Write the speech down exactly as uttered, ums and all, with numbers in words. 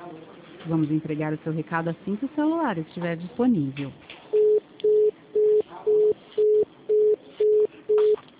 Vamos entregar o seu recado assim que o celular estiver disponível.